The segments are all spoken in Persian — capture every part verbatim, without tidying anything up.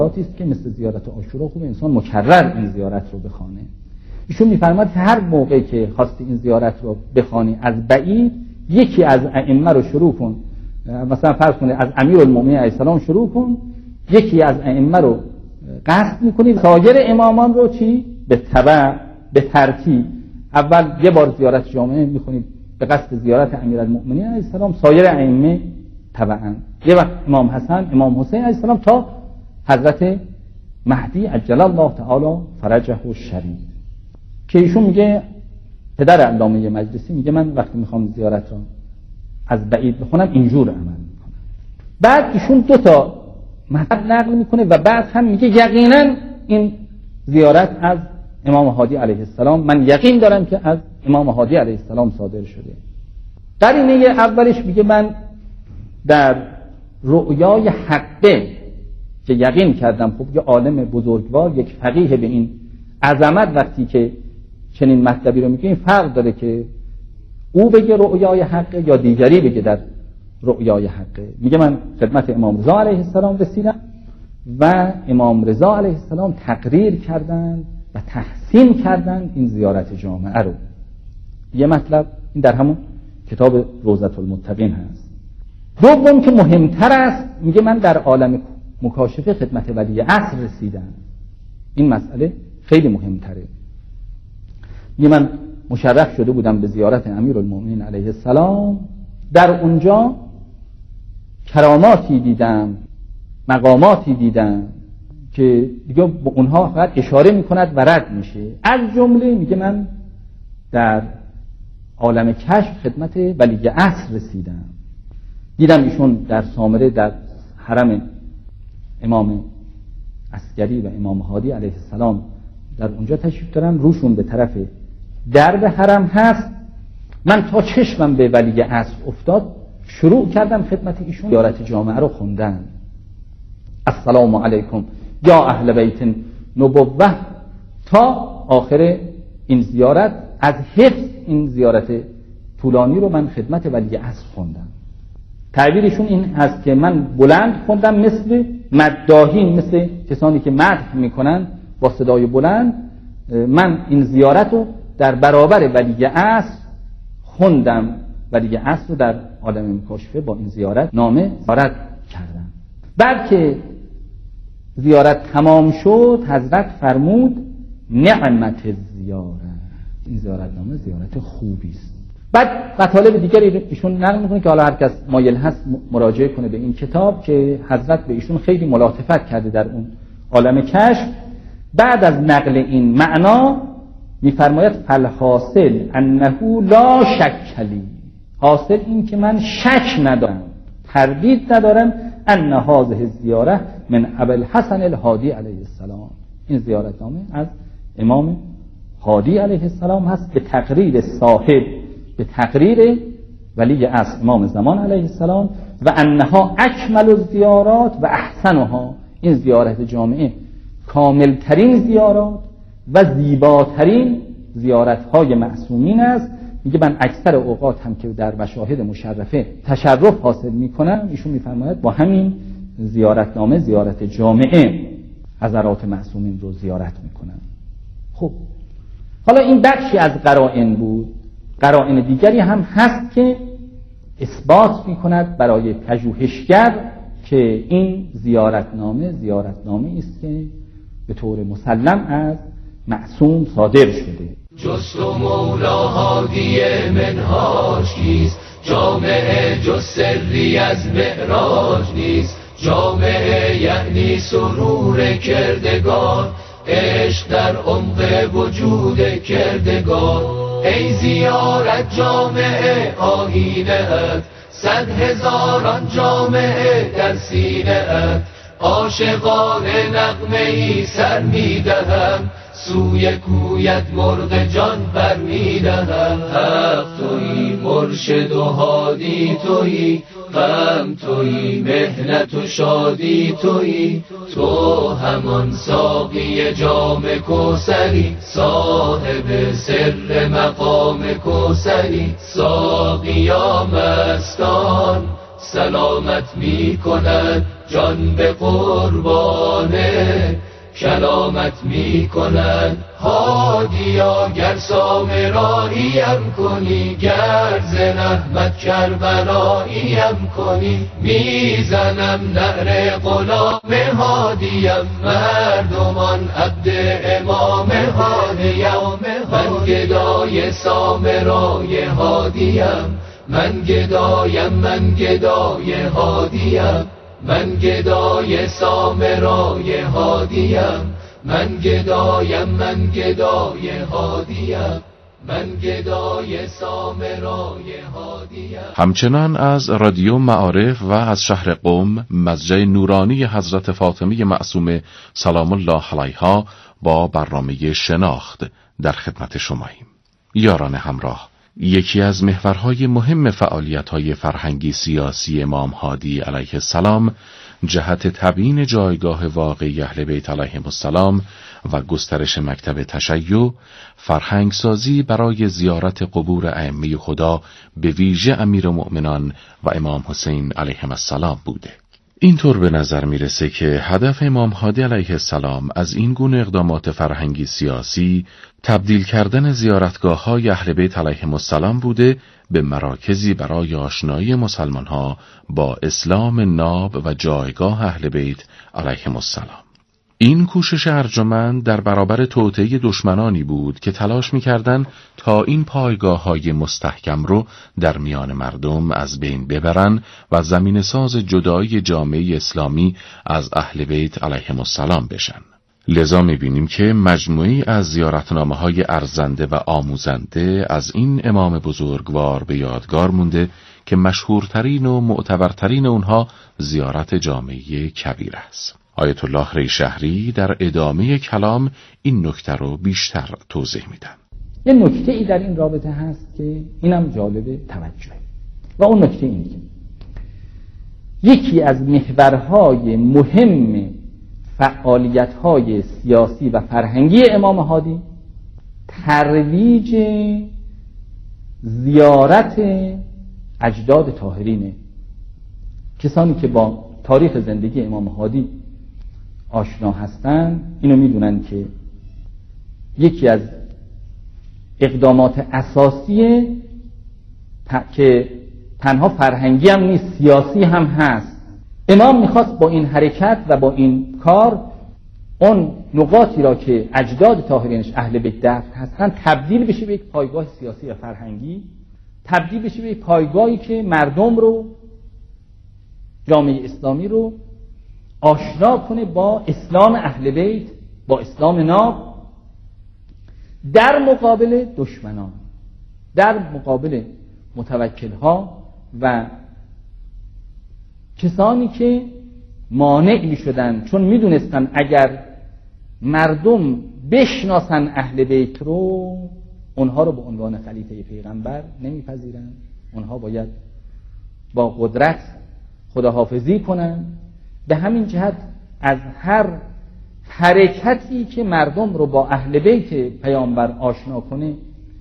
است که مثل زیارت عاشورا خوب انسان مکرر این زیارت رو بخوانه. ایشون میفرماد که هر موقعی که خواستی این زیارت رو بخوانی از بعید، یکی از ائمه رو شروع کن، مثلا فرض کنید از امیرالمومنین علیه السلام شروع کن، یکی از ائمه رو قصد میکنی، سایر امامان رو چی؟ به تبع، به ترتیب. اول یه بار زیارت جامعه میکنید به قصد زیارت امیرالمومنین علیه السلام، سایر ائمه تبعا. یه وقت امام حسن، امام حسین علیه السلام تا حضرت مهدی عجل الله تعالی فرجه الشریف، که ایشون میگه، پدر علامه مجلسی میگه من وقتی میخوام زیارت رو از بعید بخونم اینجور عمل میکنم. بعد ایشون دو تا مطلب نقل میکنه و بعد هم میگه یقینا این زیارت از امام هادی علیه السلام، من یقین دارم که از امام هادی علیه السلام صادر شده. قرینه اولش میگه من در رؤیای حقه که یقین کردم، خب یه عالم بزرگوار، یک فقیه به این عظمت وقتی که چنین مطلبی رو میگه، این فرق داره که او بگه رؤیای حقه یا دیگری بگه در رؤیای حقه. میگه من خدمت امام رضا علیه السلام رسیدم و امام رضا علیه السلام تقریر کردن و تحسین کردن این زیارت جامعه رو. یه مطلب این در همون کتاب روضة المتقین هست. دوم که مهمتر است، میگه من در عالم مکاشفه خدمت ولی عصر رسیدم. این مسئله خیلی مهمتره. میگه من مشرف شده بودم به زیارت امیرالمومنین علیه السلام، در اونجا کراماتی دیدم، مقاماتی دیدم که دیگه با اونها فقط اشاره میکند و رد میشه. از جمله میگه من در عالم کشف خدمت ولی عصر رسیدم، دیدم ایشون در سامره در حرم امام عسکری و امام هادی علیه السلام در اونجا تشریف دارن، روشون به طرف درب حرم هست. من تا چشمم به ولی عصر افتاد شروع کردم خدمت ایشون زیارت جامعه رو خوندن. السلام علیکم یا اهل بیت نبوه تا آخر این زیارت. از حفظ این زیارت طولانی رو من خدمت ولی عصر خوندم. تعبیرشون این هست که من بلند خوندم، مثل مداحین، مثل کسانی که مدح میکنن با صدای بلند. من این زیارت رو در برابر ولی عصر خوندم، ولی عصر رو در عالم مکاشفه با این زیارت نامه زیارت کردم. بعد که زیارت تمام شد حضرت فرمود نعمت زیارت، این زیارت نامه زیارت خوبی است. بعد مطالب دیگری ایشون نقل میکنه که حالا هر کس مایل هست مراجعه کنه به این کتاب، که حضرت به ایشون خیلی ملاطفت کرده در اون عالم کشف. بعد از نقل این معنا میفرماید فالحاصل انه لا شک لی، حاصل این که من شک ندارم، تردید ندارم، ان هذه زیاره من ابوالحسن الهادی علیه السلام، این زیارت نامه از امام هادی علیه السلام هست، به تقریر صاحب، به تقریر ولی از امام زمان علیه السلام، و انها اکمل الزیارات و احسنها، این زیارت جامعه کامل ترین زیارات و زیباترین زیارت های معصومین است. میگه من اکثر اوقات هم که در مشاهد مشرفه تشرف حاصل میکنم، ایشون میفرماید با همین زیارت نامه زیارت جامعه حضرات معصومین رو زیارت میکنم. خب حالا این بخشی از قرائن بود. قرائن دیگری هم هست که اثبات میکند برای پژوهشگر که این زیارتنامه زیارتنامه است که به طور مسلم از معصوم صادر شده. جست و مولا هادی منهاج نیست، جامعه جز سری از معراج نیست، جامعه یعنی سرور کردگار، عشق در عمق وجود کردگار. ای زیارت جامعه آیینه ات، صد هزاران جامعه در سینه ات، عاشقان نغمه ای سر میدهم، سوی کویت مرغ جان بر میدهم. حق تویی، مرشد و هادی تویی، غم تویی، مهنت و شادی تویی، تو همان ساقی جام کوثری، صاحب سر مقام کوثری. ساقیا مستان سلامت می کند جان به قربانه کلامت می کند هادیا گر سامراییم کنی گر ز رحمت کربلاییم کنی میزنم نعره غلام هادیم مردمان عبد امام هادیم من گدای سامرای هادیم من گدایم من گدای هادیم من گدای سامرای هادیم من گدایم من گدای هادیم من گدای سامرای هادیم. همچنان از رادیو معارف و از شهر قم مسجد نورانی حضرت فاطمه معصومه سلام الله علیها با برنامه شناخت در خدمت شماییم. یاران همراه، یکی از محورهای مهم فعالیت‌های فرهنگی سیاسی امام هادی علیه السلام جهت تبیین جایگاه واقعی اهل بیت علیهم السلام و گسترش مکتب تشیع، فرهنگسازی برای زیارت قبور ائمه خدا به ویژه امیرالمؤمنان و امام حسین علیهم السلام بوده. اینطور به نظر میرسه که هدف امام هادی علیه السلام از این گونه اقدامات فرهنگی سیاسی تبدیل کردن زیارتگاه‌های اهل بیت علیهم السلام بوده به مراکزی برای آشنایی مسلمان‌ها با اسلام ناب و جایگاه اهل بیت علیهم السلام. این کوشش ارجمند در برابر توطئه دشمنانی بود که تلاش می‌کردند تا این پایگاه‌های مستحکم رو در میان مردم از بین ببرن و زمینه‌ساز جدایی جامعه اسلامی از اهل بیت علیهم السلام بشن. لذا می‌بینیم که مجموعی از زیارتنامه‌های ارزنده و آموزنده از این امام بزرگوار به یادگار مونده که مشهورترین و معتبرترین اونها زیارت جامعه کبیر است. آیت الله ری شهری در ادامه کلام این نکته رو بیشتر توضیح میدن. یه نکته ای در این رابطه هست که اینم جالب توجهه و اون نکته اینه که یکی از محورهای مهم فعالیت‌های سیاسی و فرهنگی امام هادی ترویج زیارت اجداد طاهرینه. کسانی که با تاریخ زندگی امام هادی آشنا هستن اینو میدونن که یکی از اقدامات اساسی که تنها فرهنگی هم نیست سیاسی هم هست. امام میخواست با این حرکت و با این کار اون نقاطی را که اجداد طاهرینش اهل بیت دفن هستن تبدیل بشه به یک پایگاه سیاسی و فرهنگی، تبدیل بشه به یک پایگاهی که مردم رو، جامعه اسلامی رو آشنا کنه با اسلام اهل بیت، با اسلام ناب، در مقابل دشمنان، در مقابل متوکلها و کسانی که مانع می شدن، چون می دونستن اگر مردم بشناسن اهل بیت رو اونها رو به عنوان خلیفه پیغمبر نمی پذیرن، اونها باید با قدرت خداحافظی کنن. به همین جهت از هر حرکتی که مردم رو با اهل بیت پیامبر آشنا کنه،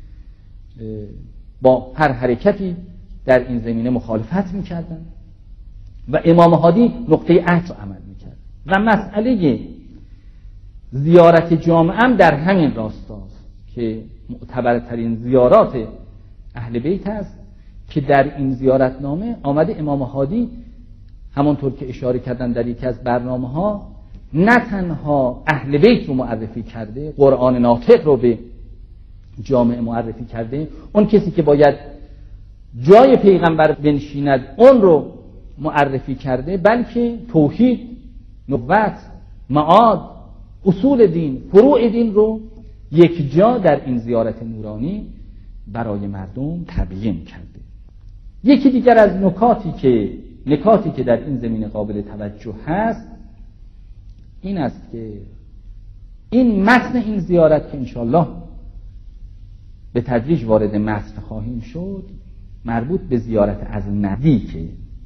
با هر حرکتی در این زمینه مخالفت میکردن و امام هادی نقطه عطف عمل میکرد و مسئله زیارت جامعه هم در همین راستاست که معتبرترین زیارات اهل بیت است که در این زیارتنامه آمده امام هادی همانطور که اشاره کردن در یکی از برنامه ها نه تنها اهل بیت رو معرفی کرده، قرآن ناطق رو به جامعه معرفی کرده، اون کسی که باید جای پیغمبر بنشیند اون رو معرفی کرده، بلکه توحید، نبوت، معاد، اصول دین، فروع دین رو یک جا در این زیارت نورانی برای مردم تبیین کرده. یکی دیگر از نکاتی که نکاتی که در این زمینه قابل توجه هست این است که این متن این زیارت که انشالله به تدریج وارد متن خواهیم شد مربوط به زیارت از نزدیکه،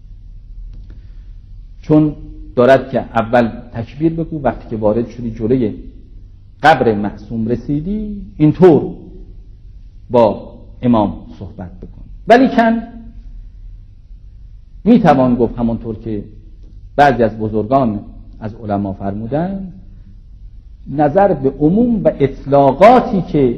چون دارد که اول تکبیر بگو، وقتی که وارد شدی جلوی قبر معصوم رسیدی اینطور با امام صحبت بکن. ولی کن میتوان گفت همونطور که بعضی از بزرگان از علما فرمودن، نظر به عموم و اطلاقاتی که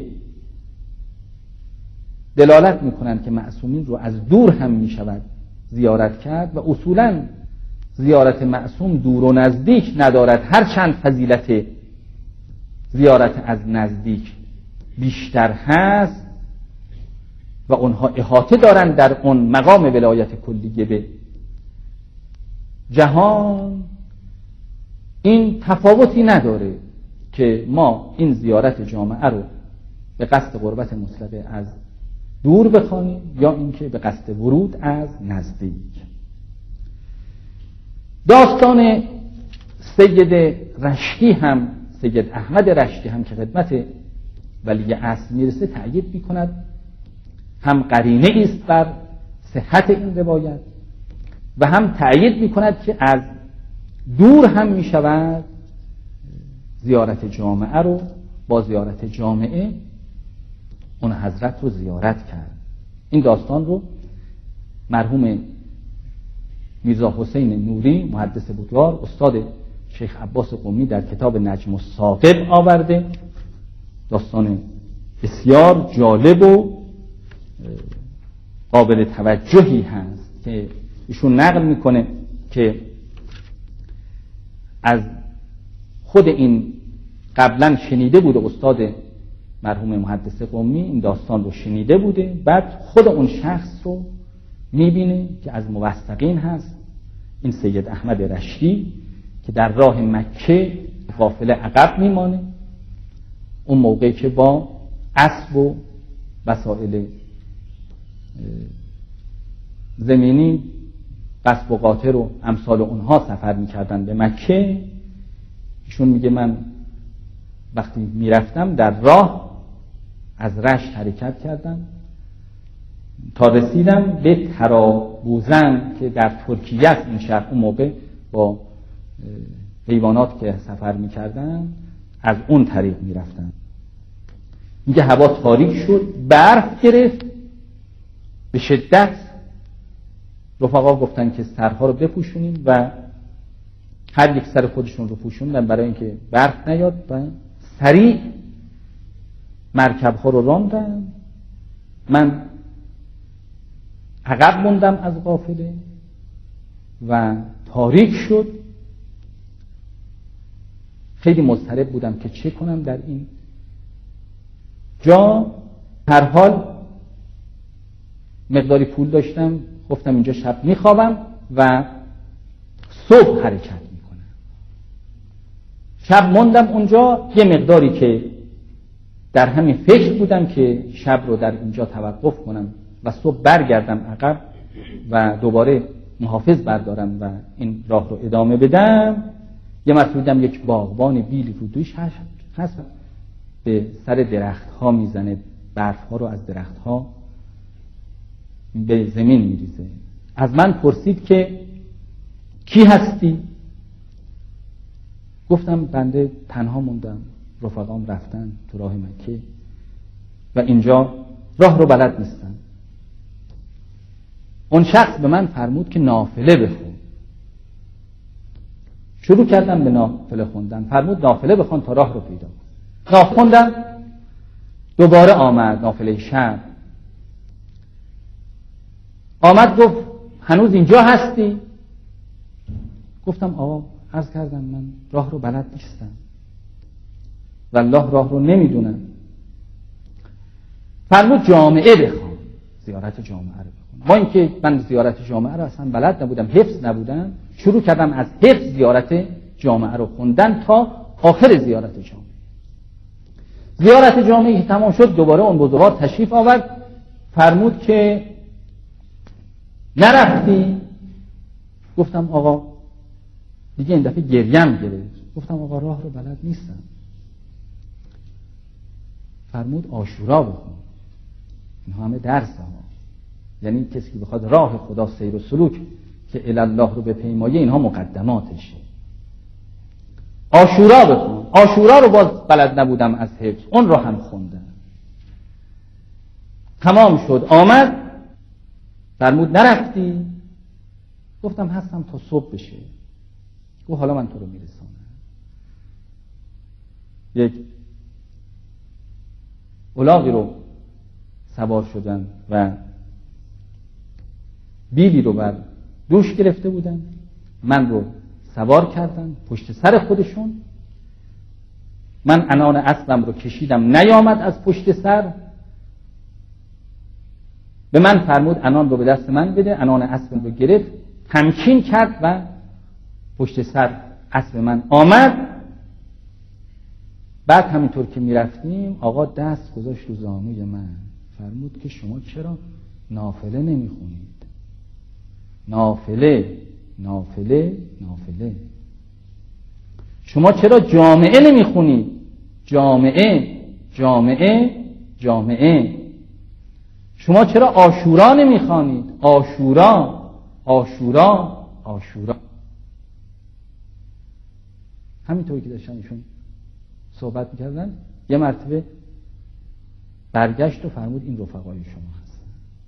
دلالت میکنند که معصومین رو از دور هم میشود زیارت کرد و اصولا زیارت معصوم دور و نزدیک ندارد، هرچند فضیلت زیارت از نزدیک بیشتر هست و اونها احاطه دارند در اون مقام ولایت کلیه به جهان، این تفاوتی نداره که ما این زیارت جامعه رو به قصد قربت مطلقه از دور بخوانیم یا اینکه به قصد ورود از نزدیک. داستان سید رشتی هم، سید احمد رشتی هم که خدمت ولی اصل میرسه تأیید میکند، هم قرینه است بر صحت این روایت و هم تأیید میکند که از دور هم میشود زیارت جامعه رو با زیارت جامعه اون حضرت رو زیارت کرد. این داستان رو مرحوم میرزا حسین نوری محدث بودوار استاد شیخ عباس قمی در کتاب نجم الثاقب آورده. داستان بسیار جالب و قابل توجهی هست که ایشون نقل میکنه که از خود این قبلا شنیده بوده، استاد مرحوم محدث قمی این داستان رو شنیده بوده، بعد خود اون شخص رو میبینه که از موثقین هست، این سید احمد رشتی که در راه مکه قافله عقب میمانه، اون موقعی که با اسب و وسایل زمینی قصب و قاطر و امثال اونها سفر میکردن به مکه. ایشون میگه من وقتی میرفتم در راه از رشت حرکت کردم تا رسیدم به ترابوزن که در ترکیه است این شهر. اون موقع با حیوانات که سفر میکردن از اون طریق میرفتن. میگه هوا تاریک شد، برف گرفت به شدت. رفقا گفتن که سرها رو بپوشونیم و هر یک سر خودشون رو پوشوندن برای اینکه برف نیاد و سریع مرکب ها رو راندن. من عقب موندم از قافله و تاریک شد. خیلی مضطرب بودم که چه کنم در این جا. هر حال مقداری پول داشتم، گفتم اینجا شب میخوابم و صبح حرکت میکنم. شب موندم اونجا، یه مقداری که در همین فکر بودم که شب رو در اینجا توقف کنم و صبح برگردم عقب و دوباره محافظ بردارم و این راه رو ادامه بدم. یه مرتبه دیدم یک باغبان بیل رو دوش هست، به سر درخت ها میزنه، برف ها رو از درخت ها به زمین میریزه. از من پرسید که کی هستی؟ گفتم بنده تنها موندم، رفقام رفتن تو راه مکه و اینجا راه رو بلد نیستم. اون شخص به من فرمود که نافله بخون. شروع کردم به نافله خوندن. فرمود نافله بخون تا راه رو پیدا کن. نافله خوندم، دوباره آمد نافله شب. آمد گفت هنوز اینجا هستی؟ گفتم آقا عرض کردم من راه رو بلد نیستم والله راه رو نمیدونم. فرمود جامعه بخوان، زیارت جامعه رو بخوان. با اینکه من زیارت جامعه رو اصلا بلد نبودم، حفظ نبودم، شروع کردم از حفظ زیارت جامعه رو خوندن تا آخر زیارت جامعه. زیارت جامعه که تمام شد دوباره اون بزرگوار تشریف آورد. فرمود که نرفتی؟ گفتم آقا دیگه این دفعه گریم گرفت. گفتم آقا راه رو بلد نیستم. فرمود عاشورا بخون، این همه درس ها. یعنی کسی که بخواد راه خدا سیر و سلوک که الله رو به پیمایه، اینها مقدماتشه. عاشورا بخون. عاشورا رو باز بلد نبودم از حفظ، اون رو هم خوندم. تمام شد آمد. فرمود نرفتی؟ گفتم هستم تا صبح بشه. گفت حالا من تو رو میرسانم. یک الاغی رو سوار شدن و بیلی رو بر دوش گرفته بودن، من رو سوار کردن پشت سر خودشون. من عنان اسبم رو کشیدم، نیامد از پشت سر. به من فرمود عنان رو به دست من بده. عنان اسبم رو گرفت، تمکین کرد و پشت سر اسب من آمد. بعد همینطور که میرفتیم آقا دست گذاشت رو زانوی من، فرمود که شما چرا نافله نمیخونید؟ نافله نافله نافله. شما چرا جامعه نمیخونید؟ جامعه جامعه جامعه. شما چرا عاشورا نمیخوانید؟ عاشورا عاشورا عاشورا. همینطوری که داشتن ایشون صحبت میکردن یه مرتبه برگشت و فرمود این رفقای شما هست،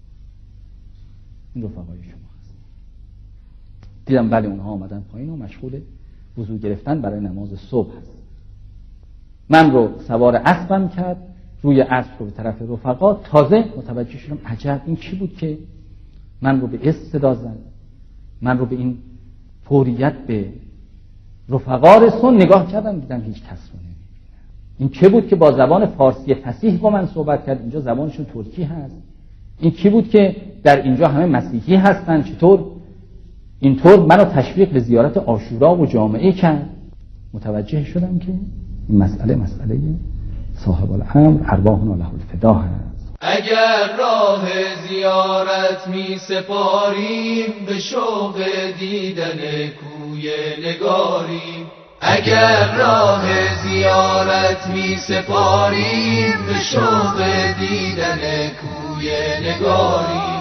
این رفقای شما هست. دیدم بله اونها آمدن پایین و مشغول وضو گرفتن برای نماز صبح هست. من رو سوار اسبم کرد، روی اسب رو به طرف رفقا. تازه متوجه شدم عجب این کی بود که من رو به اسم صدا زد، من رو به این فوریت به رفقا رسون. نگاه کردم دیدم هیچ کس رو نمیبینم. این کی بود که با زبان فارسی فصیح با من صحبت کرد؟ اینجا زبانشون ترکی هست. این کی بود که در اینجا همه مسیحی هستن؟ چطور اینطور منو تشویق به زیارت عاشورا و جامعه کرد؟ متوجه شدم که این مسئله مسئله صاحب الامر ارواحنا له الفدا هست. اگر راه زیارت می سپاریم به شوق دیدن کوی نگاریم، اگر راه زیارت می سپاریم به شوق دیدن کوی نگاریم،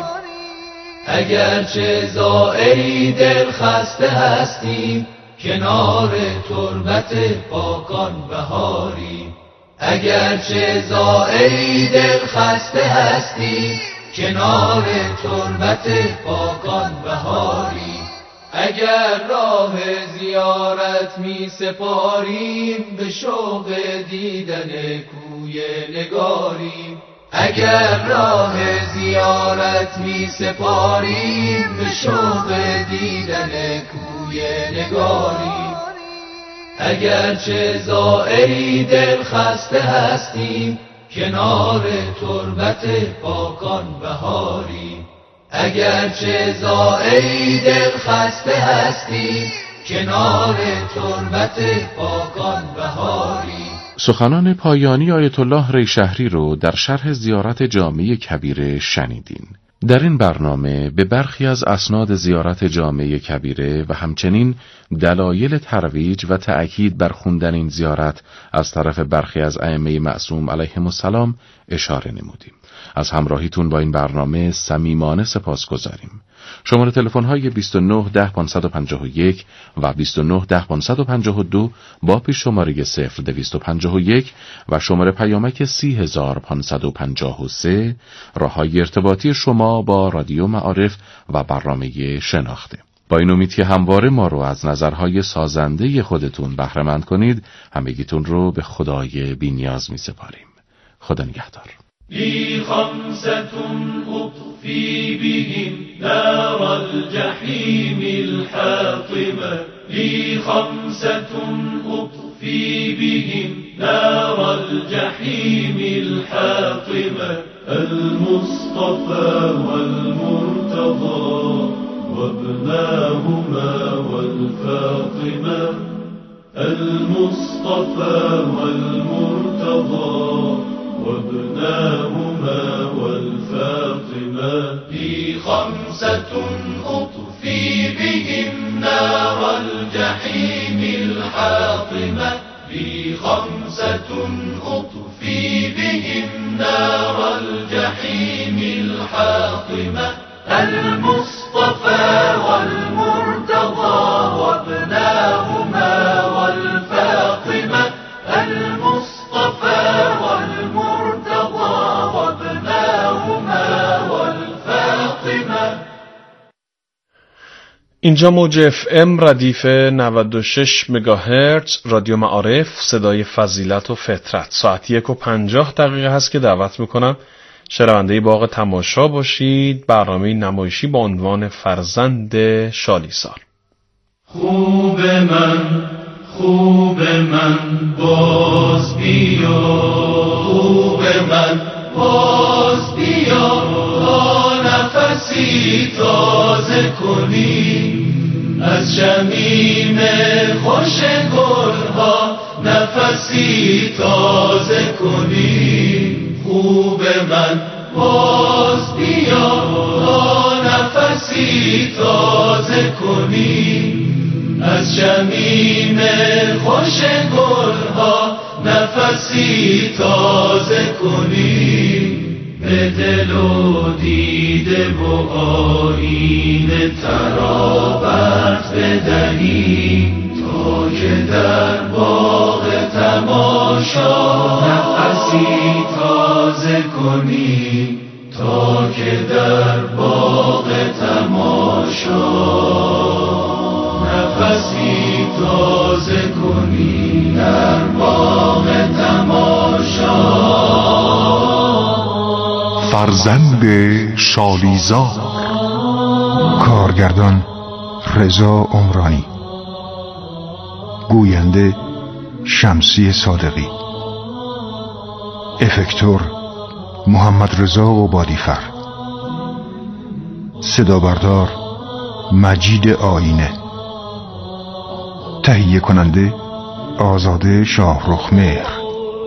اگرچه زائری دل خسته هستیم کنار تربت پاکان بهاریم، اگرچه زائری دل خسته هستیم کنار تربت پاکان بهاریم، اگر راه زیارت می سپاریم به شوق دیدن کوی نگاریم، اگر راه زیارت می سپاریم به شوق دیدن کوی نگاریم، اگرچه زائری دل خسته هستیم کنار تربت پاکان بهاریم، اگرچه زائری دل خسته هستیم کنار تربت پاکان بهاریم. سخنان پایانی آیت الله ریشهری رو در شرح زیارت جامع کبیره شنیدین. در این برنامه به برخی از اسناد زیارت جامع کبیره و همچنین دلایل ترویج و تأکید بر خوندن این زیارت از طرف برخی از ائمه معصوم علیهم السلام اشاره نمودیم. از همراهیتون با این برنامه صمیمانه سپاسگزاریم. شماره تلفن های بیست و نه ده پانصد و پنجاه و یک و بیست و نه ده پانصد و پنجاه و دو با پیش شماره صفر دویست و پنجاه و یک و شماره پیامک سی هزار پانصد و پنجاه و سه راههای ارتباطی شما با رادیو معارف و برنامه شناخته. با این امید که همواره ما رو از نظرهای سازنده خودتون بهره مند کنید، همگیتون رو به خدای بی‌نیاز می سپاریم. خدا نگهدار. لي خمسة أطفي بهم نار الجحيم الحاطمة، لي خمسة أطفي بهم نار الجحيم الحاطمة، المصطفى والمرتضى وابناهما والفاطمة، المصطفى والمرتضى وابناهما والفاطمة، لي خمسة أطفي بهم نار الجحيم الحاطمة، لي خمسة أطفي بهم نار الجحيم الحاطمة، المصطفى والمرتضى وابناهما والفاطمة، المصطفى والمرتضى وابناهما والفاطمة. اینجا موج اف ام ردیف نود و شش مگاهرتز رادیو معارف، صدای فضیلت و فطرت. ساعت یک و پنجاه دقیقه هست که دعوت میکنم شنونده باغ تماشا باشید. برنامه نمایشی با عنوان فرزند شالیسار. خوب من خوب من باز بیا، خوب من باز بیا، تا نفسی تازه کنی از شمیم خوش گلها، نفسی تازه کنی. خوب من باز بیا، تا نفسی تازه کنی از شمیم خوش گلها، نفسی تازه کنی. به دل و دیده و آیین ترابت بدهی، تا که در باغ تماشا نفسی تازه کنی، تا که در باغ تماشا نفسی تازه کنی، در باغ تماشا. فرزند شالیزار، کارگردان رضا عمرانی، گوینده شمسی صادقی، افکتور محمد رضا عبادیفر، صدا بردار مجید آینه، تهیه کننده آزاده شاهرخ مهر،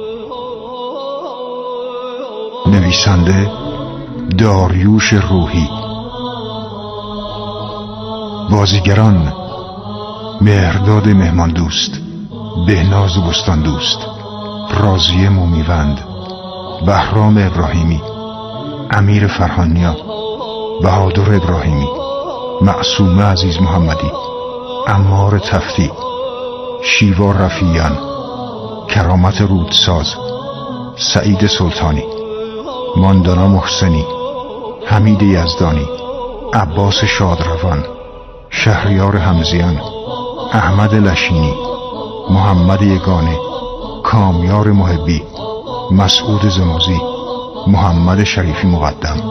نویسنده داریوش روحی. بازیگران مهرداد مهمان دوست، بهناز بستان دوست، راضیه مومیوند، بهرام ابراهیمی، امیر فرهانیا، بهادر ابراهیمی، معصومه عزیز محمدی، عمار تفتی، شیوا رفیعیان، کرامت رودساز، سعید سلطانی، ماندانا محسنی، حمید یزدانی، عباس شادروان، شهریار حمزیان، احمد لشینی، محمد یگانه، کامیار محبی، مسعود زموزی، محمد شریفی مقدم.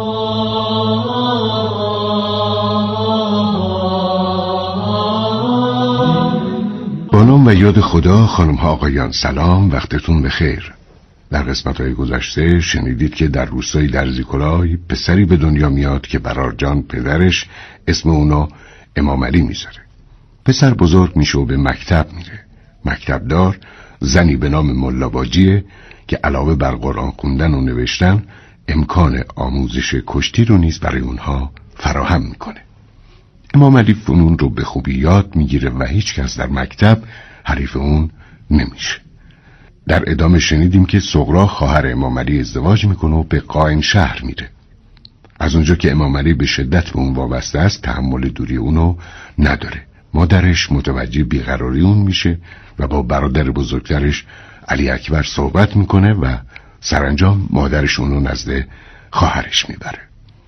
با نام و یاد خدا. خانم ها آقایان سلام، وقتتون بخیر. در قسمت‌های گذشته شنیدید که در روستای درزیکلای پسری به دنیا میاد که برارجان پدرش اسم اونو امام علی میذاره. پسر بزرگ میشه و به مکتب میره. مکتبدار زنی به نام ملاواجیه که علاوه بر قرآن خوندن و نوشتن امکان آموزش کشتی رو نیز برای اونها فراهم میکنه. امام علی فنون رو به خوبی یاد میگیره و هیچ کس در مکتب حریف اون نمیشه. در ادامه شنیدیم که صغرا خواهر امام علی ازدواج میکنه و به قائم شهر میره. از اونجا که امام علی به شدت به اون وابسته است تحمل دوری اونو نداره. مادرش متوجه بیقراری اون میشه و با برادر بزرگترش علی اکبر صحبت میکنه و سرانجام مادرش اونو نزد خواهرش میبره.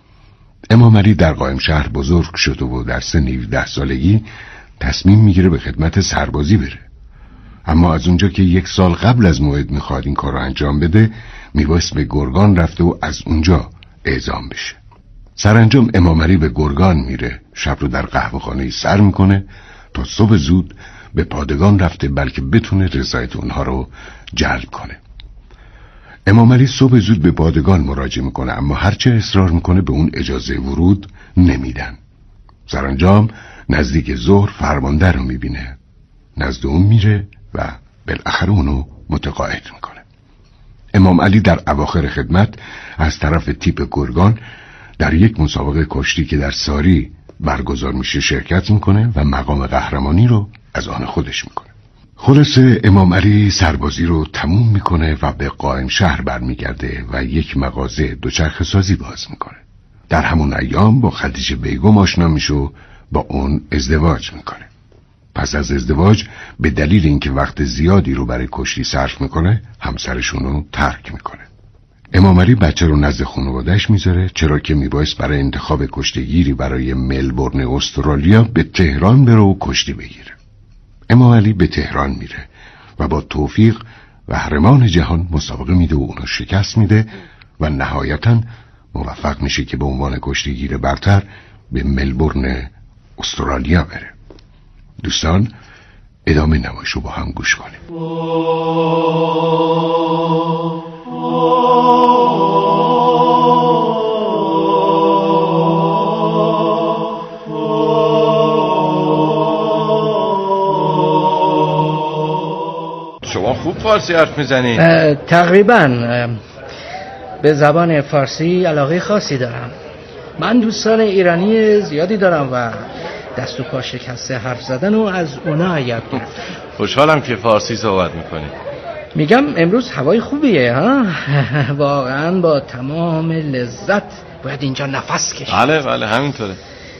امام علی در قائم شهر بزرگ شد و در سن هفده سالگی تصمیم میگیره به خدمت سربازی بره. اما از اونجا که یک سال قبل از موعد میخواد این کار رو انجام بده میبایست به گرگان رفته و از اونجا اعزام بشه. سرانجام امام علی به گرگان میره. شب رو در قهوه‌خانه سر میکنه تا صبح زود به پادگان رفته بلکه بتونه رضایت اونها رو جلب کنه. امام علی صبح زود به پادگان مراجعه میکنه اما هرچه اصرار میکنه به اون اجازه ورود نمیدن. سرانجام نزدیک ظهر فرمانده رو میبینه. نزد اون میره و بالاخره اونو متقاعد میکنه. امام علی در اواخر خدمت از طرف تیپ گرگان در یک مسابقه کشتی که در ساری برگزار میشه شرکت میکنه و مقام قهرمانی رو از آن خودش میکنه. خلاصه امام علی سربازی رو تموم میکنه و به قائم شهر برمیگرده و یک مغازه دوچرخه سازی باز میکنه. در همون ایام با خدیجه بیگم آشنا میشه و با اون ازدواج میکنه. پس از ازدواج به دلیل اینکه وقت زیادی رو برای کشتی صرف میکنه همسرشون رو ترک میکنه. امام علی بچه رو نزد خانواده‌اش میذاره، چرا که میبایست برای انتخاب کشتیگیری برای ملبورن استرالیا به تهران بره و کشتی بگیره. امام علی به تهران میره و با توفیق قهرمان جهان مسابقه میده و اونو شکست میده و نهایتاً موفق میشه که به عنوان کشتیگیر برتر به ملبورن استرالیا بره. دوستان، ادامه نمایش رو با هم گوش کنیم. شما خوب فارسی حرف میزنید؟ تقریبا به زبان فارسی علاقه خاصی دارم. من دوستان ایرانی زیادی دارم و دست و پا شکسته حرف زدن و از اونا یاد گرفتم. خوشحالم که فارسی صحبت میکنید. میگم امروز هوای خوبیه ها. واقعا با تمام لذت باید اینجا نفس کشید. بله بله همینطوره.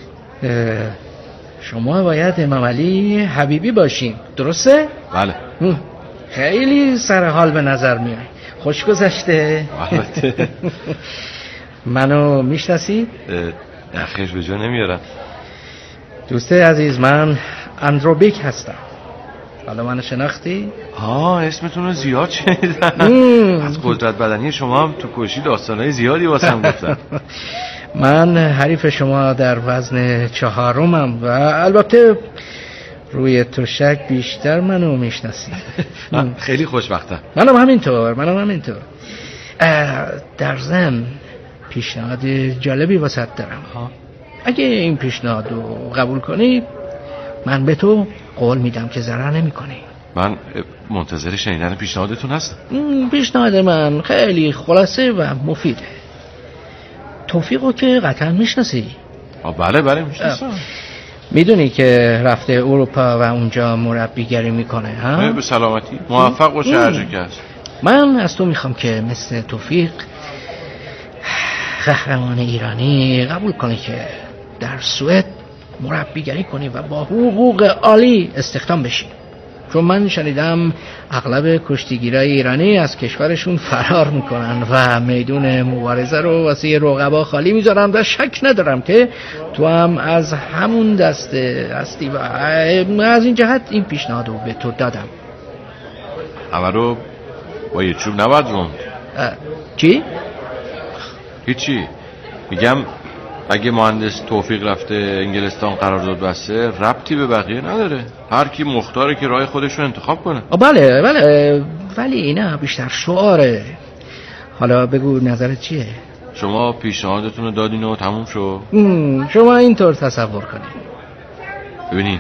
شما باید امام علی حبیبی باشین، درسته؟ بله. خیلی سر حال به نظر میای. خوش گذشته؟ البته. منو میشناسی؟ نه خیر به جا نمیارم. دوست عزیز، من اندروبیک هستم. حالا منو شناختی؟ آه اسمتون رو زیاد شنیدم. از قدرت بدنی شما هم تو کشی داستانهای زیادی واسم گفتن. من حریف شما در وزن چهارمم و البته روی تشک بیشتر منو میشناسی. خیلی خوشبختم. منم همینطور منم همینطور در ضمن پیشنهاد جالبی واسط دارم. ها. اگه این پیشنهاد رو قبول کنی من به تو قول میدم که ضرر نمی کنی. من منتظر شنیدن پیشنهادتون هستم. پیشنهاد من خیلی خلاصه و مفیده. توفیقو که قطعا میشناسی. بله بله میشناسم. میدونی که رفته اروپا و اونجا مربیگری میکنه ها؟ به سلامتی. موفق باشه هر جا که هست. من از تو میخوام که مثل توفیق قهرمان ایرانی قبول کنی که در سوئد مربیگری کنی و با حقوق عالی استخدام بشی. چون من شنیدم اغلب کشتیگیرای ایرانی از کشورشون فرار میکنن و میدون مبارزه رو واسه رقبا خالی میذارن و شک ندارم که تو هم از همون دسته هستی و از این جهت این پیشنهاد رو به تو دادم. همه رو با یه چوب نباید روند. چی؟ هیچی. میگم اگه مهندس توفیق رفته انگلستان قرارداد بسته ربطی به بقیه نداره. هر کی مختاره که راه خودش رو انتخاب کنه. بله بله ولی اینا بیشتر شعاره. حالا بگو نظرت چیه؟ شما پیشنهادتون رو دادین و تموم شو. شما اینطور تصور کنید. ببینید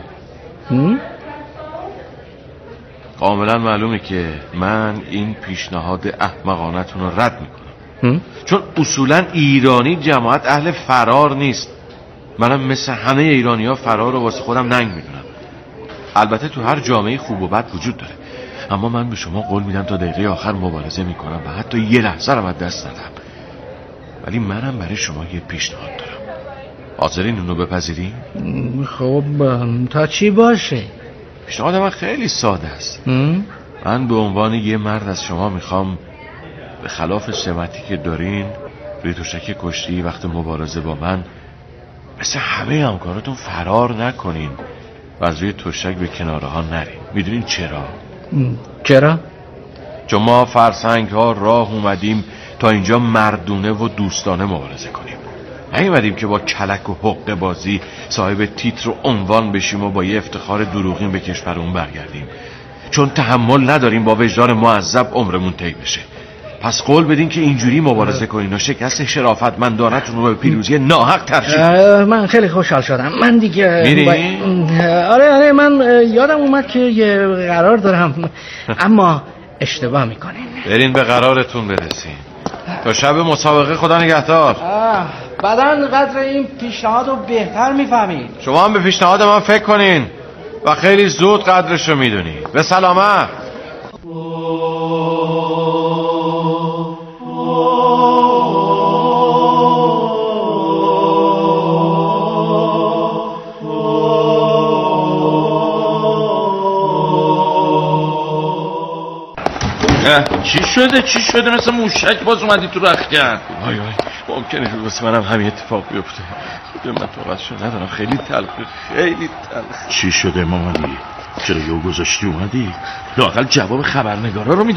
کاملا معلومه که من این پیشنهاد احمقانتون رو رد میکنم. چون اصولا ایرانی جماعت اهل فرار نیست. منم مثل همه ایرانی ها فرار رو واسه خودم ننگ میدونم. البته تو هر جامعه خوب و بد وجود داره، اما من به شما قول میدم تا دقیقه آخر مبارزه میکنم و حتی یه لحظه رو از دست ندم. ولی منم برای شما یه پیشنهاد دارم. حاضرین اونو بپذیرین؟ خب تا چی باشه؟ پیشنهاد من خیلی ساده است. من به عنوان یه مرد از شما میخوام به خلاف سمتی که دارین روی تشک کشتی وقت مبارزه با من مثل همه همکاراتون فرار نکنین و از روی تشک به کناره ها نرین. میدونین چرا؟ چرا؟ چون ما فرسنگ ها راه اومدیم تا اینجا مردونه و دوستانه مبارزه کنیم. نیومدیم که با کلک و حقه بازی صاحب تیتر و عنوان بشیم و با یه افتخار دروغین به کشورمون برگردیم. چون تحمل نداریم با وجدان معذب عمرمون طی بشه. پس قول بدین که اینجوری مبارزه کنین و شکست شرافتمندانتون رو به پیروزی ناحق ترجیح. من خیلی خوشحال شدم. من دیگه میری؟ با... آره آره من یادم اومد که یه قرار دارم اما اشتباه میکنین. برین به قرارتون برسین. تا شب مسابقه خدا نگهدار. بعدن قدر این پیشنهاد رو بهتر میفهمین. شما هم به پیشنهاد من فکر کنین و خیلی زود قدرش رو میدونین. به سلامت. چی شده چی شده مثل موشک باز اومدی تو رختکن؟ وای وای ممکنه واسه منم همین اتفاق بیفته. خودم من طاقتشو ندارم، خیلی تلخه خیلی تلخ. چی شده مامانی؟ چرا یهو گذاشتی اومدی؟ لااقل جواب خبرنگارا رو میدادی.